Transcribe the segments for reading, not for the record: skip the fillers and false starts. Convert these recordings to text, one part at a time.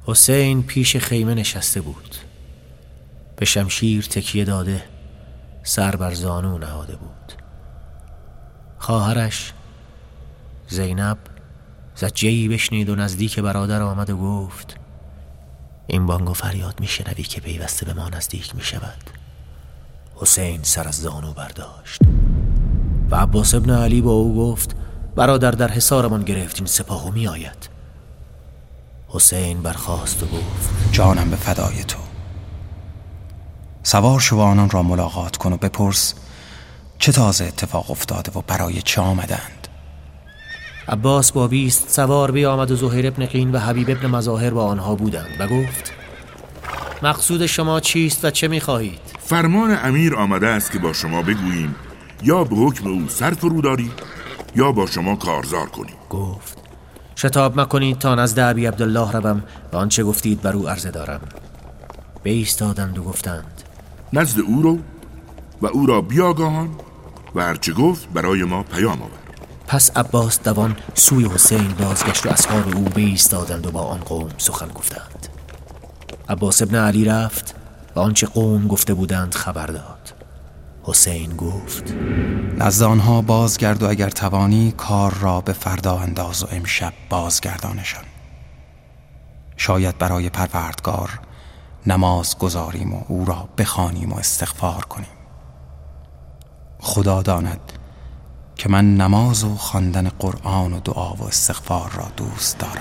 حسین پیش خیمه نشسته بود، به شمشیر تکیه داده، سر بر زانو نهاده بود. خواهرش زینب زجه‌ای بشنید و نزدیک برادر آمد و گفت: این بانگ و فریاد میشنوی که پیوسته به ما نزدیک میشود. حسین سر از زانو برداشت و عباس ابن علی با او گفت: برادر در حصارمان گرفت، این سپاهو می آید. حسین برخاست و گفت: جانم به فدای تو. سوار شو و آنان را ملاقات کن و بپرس چه تازه اتفاق افتاده و برای چه آمدند. عباس با 20 سوار بیامد و زهیر ابن قین و حبیب ابن مظاهر با آنها بودند و گفت: مقصود شما چیست و چه می‌خواهید؟ فرمان امیر آمده است که با شما بگوییم یا به حکم او سر فروداری یا با شما کارزار کنیم. گفت: شتاب مکنید تا نزد ابی عبدالله روم و آنچه گفتید بر او عرضه دارم. بایستادند و گفتند: نزد او رو و او را بیاگاهان و هرچه گفت برای ما پیام آور. پس عباس دوان سوی حسین بازگشت و اصحاب او بایستادند و با آن قوم سخن گفتند. عباس ابن علی رفت و آنچه قوم گفته بودند خبر داد. حسین گفت: نزد آنها بازگرد و اگر توانی کار را به فردا انداز و امشب بازگردانشان. شاید برای پروردگار نماز گذاریم و او را بخوانیم و استغفار کنیم. خدا داند که من نماز و خواندن قرآن و دعا و استغفار را دوست دارم.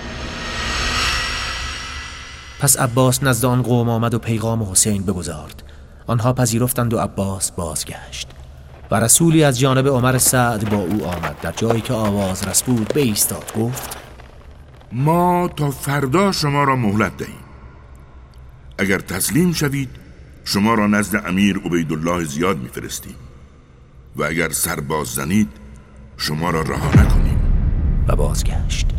پس عباس نزد آن قوم آمد و پیغام حسین بگزارد. آنها پذیرفتند و عباس بازگشت و رسولی از جانب عمر سعد با او آمد. در جایی که آواز رس بود بایستاد. گفت: ما تا فردا شما را مهلت دهیم. اگر تسلیم شوید شما را نزد امیر عبیدالله زیاد میفرستیم و اگر سر باز زنید شما را رها نکنیم. و بازگشت.